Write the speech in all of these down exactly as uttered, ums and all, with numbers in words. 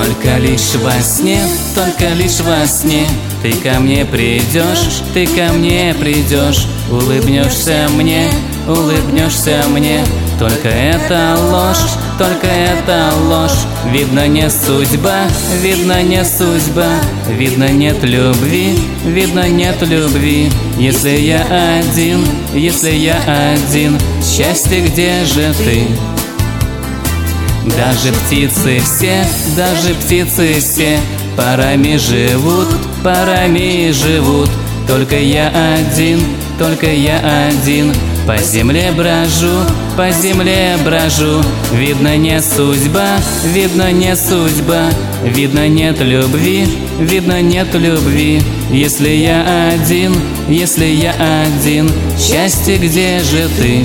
Только лишь во сне, только лишь во сне ты ко мне придешь, ты ко мне придешь, улыбнешься мне, улыбнешься мне. Только это ложь, только это ложь. Видно, не судьба, видно, не судьба. Видно, нет любви, видно, нет любви. Если я один, если я один, счастье, где же ты? Даже птицы все, даже птицы все парами живут, парами живут. Только я один, только я один по земле брожу, по земле брожу. Видно, не судьба, видно, не судьба. Видно, нет любви, видно, нет любви. Если я один, если я один, счастье, где же ты?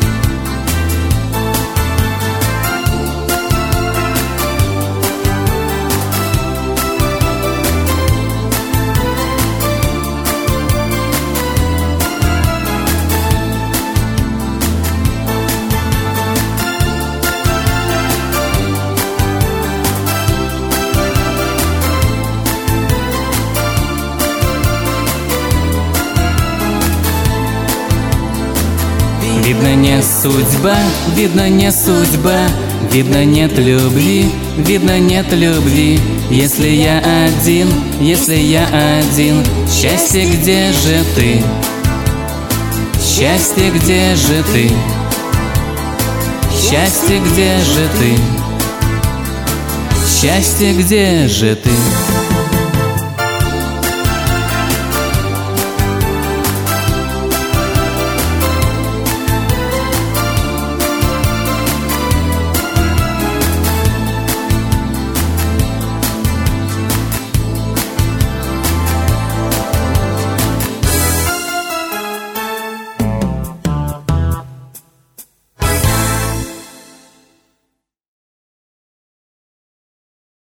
Видно, не судьба, видно, не судьба. Видно, нет любви, видно, нет любви. Если я один, если я один, счастье, где же ты? Счастье, где же ты? Счастье, где же ты? Счастье, где же ты?